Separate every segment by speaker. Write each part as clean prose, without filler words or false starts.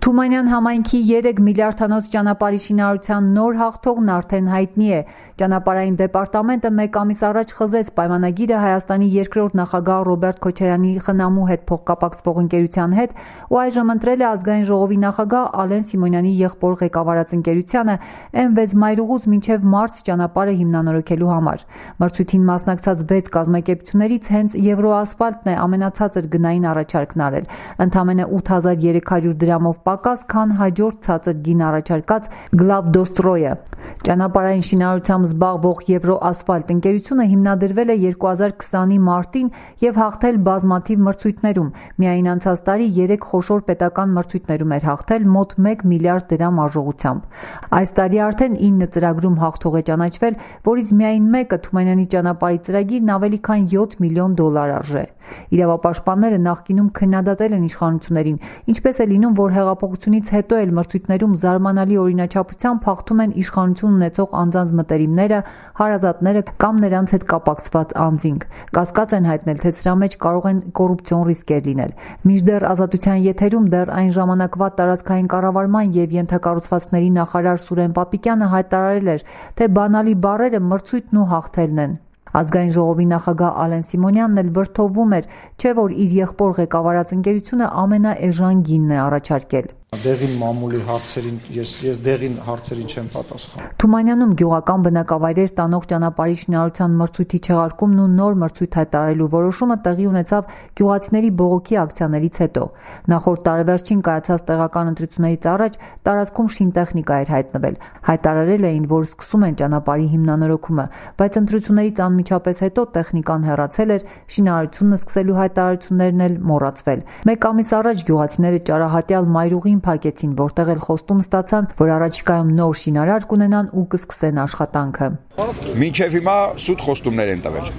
Speaker 1: Թումանյան համայնքի 3 միլիարդանոց ճանապարհի շինարարության նոր հաղթողն արդեն հայտնի է։ Ճանապարհային դեպարտամենտը մեկ ամիս առաջ խզեց պայմանագիրը Հայաստանի երկրորդ նախագահ Ռոբերտ Քոչարյանի ԽՆԱՄ-ու հետ փոխկապակցվող ընկերության հետ ու այժմ ընտրել է Ազգային ժողովի նախագահ Ալեն Սիմոնյանի եղբոր ղեկավարած ընկերությանը M6 մայրուղուց մինչև Մարս ճանապարհը հիմնանորոգելու համար։ Մրցույթին մասնակցած 6 կազմակերպություններից հենց Եվրոասֆալտն է ամենացածր գնային առաջարկն արել։ Ընդամենը 8300 դրամով պակաս, քան հաջորդ ցածր գին առաջարկած Գլավդոստրոյը։ Ճանապարհային շինարարությամբ զբաղվող Եվրոասֆալտ ընկերությունը հիմնադրվել է 2020-ի մարտին եւ հաղթել բազմաթիվ մրցույթներում։ Միայն անցած տարի 3 խոշոր պետական մրցույթներում էր հաղթել մոտ 1 միլիարդ դրամ արժողությամբ։ Այս տարի արդեն 9 ծրագրում հաղթող է ճանաչվել, որից միայն մեկը Թումանյանի ճանապարհի ծրագիրն ավելի քան 7 միլիոն դոլար արժե։ Իրավապաշտպանները նախկինում քննադատել են իշխանություններին, ինչպես է լինում, որ հեղափոխությունից հետո էլ մրցույթներում զարմանալի օրինաչափությամբ հաղթում են իշխանություն ունեցող անձանց մտերիմները, հարազատները կամ նրանց հետ կապակցված անձինք։ Կասկած են հայտնել, թե սրա մեջ կարող են կոռուպցիոն ռիսկեր լինել։ Մինչդեռ Ազատության եթերում դեռ այն ժամանակվա տարածքային կառավարման եւ ենթակառուցվածքների նախարար Սուրեն Պապիկյանը հայտարարել էր, թե բանալի բառերը մրցույթն ու հաղթելն են։ Ազգային ժողովի նախագահ Ալեն Սիմոնյանն էլ վրդովվում էր, չէ՞ որ իր եղբոր ղեկավարած ընկերությունը ամենաէժան գինն է առաջարկել։
Speaker 2: Դեղին մամուլի հարցերին ես դեղին հարցերին չեմ պատասխան։
Speaker 1: Թումանյանում գյուղական բնակավայրեր տանող ճանապարհի շինարարության մրցույթի չեղարկումն ու նոր մրցույթ հայտարարելու որոշումը տեղի ունեցավ գյուղացիների բողոքի ակցիաներից հետո։ Նախորդ տարեվերջին կայացած տեղական ընտրություններից առաջ տարածքում շինտեխնիկա էր հայտնվել։ Հայտարարել էին, որ սկսում են ճանապարհի հիմնանորոգումը, բայց ընտրություններից անմիջապես հետո տեխնիկան հեռացել էր, շինարարությունը սկսելու հայտարարություններն էլ մոռացվել։ Մեկ ամիս առաջ գյուղացիները ճարահատյալ մայրուղին փակեցին, որտեղ էլ խոստում ստացան, որ առաջիկայում նոր շինարար կունենան ու կսկսեն աշխատանքը։
Speaker 3: Մինչև հիմա սուտ խոստումներ են տվել։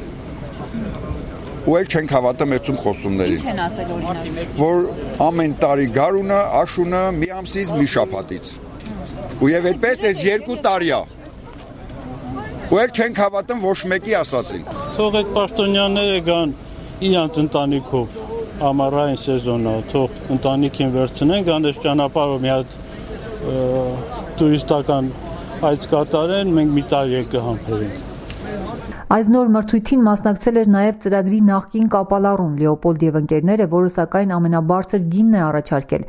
Speaker 3: Ու էլ չենք հավատա մեծում խոստումներին։
Speaker 1: Ինչ են ասել օրինակ։
Speaker 3: Որ ամեն տարի գարունը, աշունը մի ամսից մի շաբաթից։ Ու եւ այդպես այս 2 տարի է։ Ու էլ չենք հավատում ոչ մեկի ասածին։
Speaker 4: Թող այդ պաշտոնյաները գան իրանց ընտանիքով ամառային սեզոնը, թող ընտանիքին վերցնեն, գան այս ճանապարհը մի հատ տուրիստական այց կատարեն, մենք մի տարի կհամբերենք։
Speaker 1: Այս նոր մրցույթին մասնակցել էր նաև ծրագրի նախկին կապալառուն Լեոպոլդ եւ ընկերները, որը սակայն ամենաբարձր գինն է առաջարկել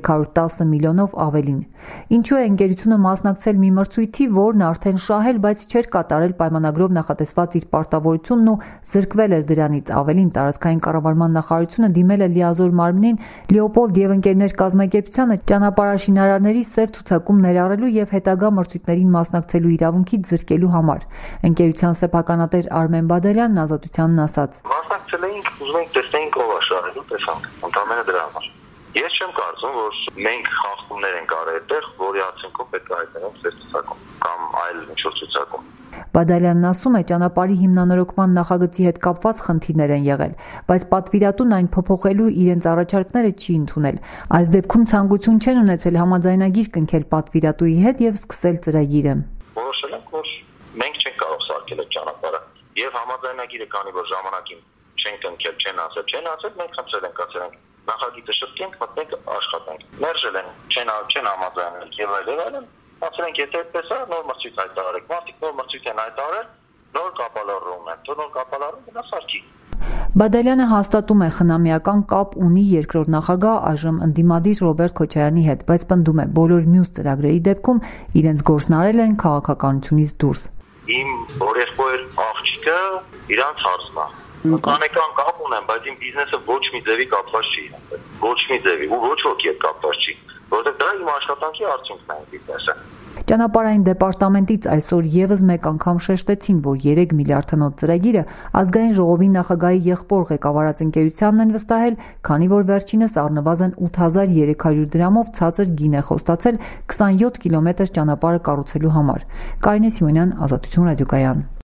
Speaker 1: 310 միլիոնով ավելին։ Ինչու է ընկերությունը մասնակցել մի մրցույթի, որն արդեն շահել, բայց չէր կատարել պայմանագրով նախատեսված իր պարտավորությունն ու զրկվել էր դրանից։ Ավելին տարածքային կառավարման նախարարությունը դիմել է լիազոր մարմնին Լեոպոլդ եւ ընկերներ կազմակերպությանը ճանապարհաշինարարների սև ցուցակում ներառելու եւ հետագա մրցույթներին մասնակցելու իրավունքից զրկելու համար։ Ընկերության սեփականատեր Արմեն Բադալյանն Ազատությանն ասաց.
Speaker 5: Մասնակցել էինք, ուզում ենք տեսնեինք ով է շահելու, տեսանք, ընդամենը դրա համար։ Ես չեմ կարծում, որ մենք խախտումներ ենք արել այդտեղ, որի արդյունքում պետք է հայտնենք ծեր ցուցակում կամ այլ ինչ-որ ցուցակում։
Speaker 1: Բադալյանն ասում է, ճանապարհի հիմնանորոգման նախագծի հետ կապված խնդիրներ են եղել, բայց պատվիրատուն այն փոփոխելու իրենց առաջարկները չի ընդունել։ Այս դեպքում ցանկություն չեն ունեցել համաձայնագիր կնքել պատվիրատուի հետ եւ սկսել ծրագիրը։
Speaker 5: Որոշել ենք, որ մենք չենք կարող սարքել այդ ճանապարհը եւ համաձայնագիրը քանի որ ժամանակին չեն կնքել, չեն ասել, մենք խնդրել ենք ասել նախագիծը շտկենք, մտնենք աշխատենք։ Մերժել են, չեն համաձայնել եւ այլն։ Ասել ենք, եթե այդպես է, նոր մրցույթ հայտարարեք։ Մարդիկ նոր մրցույթ են հայտարարել, նոր կապալառում են, նոր կապալառում գնա սարքի։
Speaker 1: Բադալյանը հաստատում է խնամիական կապ ունի երկրորդ նախագահ այժմ ընդդիմադիր Ռոբերտ Քոչարյանի հետ, բայց պնդում է, բոլոր մյուս ծրագրերի դեպքում իրենց գործն արել են քաղաքականությունից դուրս։
Speaker 5: Իմ օրեղբայր աղջիկը իրանց հարցն է։ Ընտանեկան կապ ունեմ, բայց իմ բիզնեսը ոչ մի ձևի կապված չի։ Ոչ մի ձևի ու ոչ ոքի հետ կապված չի, որովհետև դա իմ աշխատանքի արդյունքն է բիզնեսը։
Speaker 1: Ճանապարհային դեպարտամենտից այսօր եւս մեկ անգամ շեշտեցին, որ 3 միլիարդանոց ծրագիրը Ազգային ժողովի նախագահի եղբոր ղեկավարած ընկերությանն են վստահել, քանի որ վերջինս առնվազն 8300 դրամով ցածր գին է խոստացել 27 կիլոմետր ճանապարհը կառուցելու համար։ Կարինե Սիմոնյան, Ազատություն ռադիոկայան։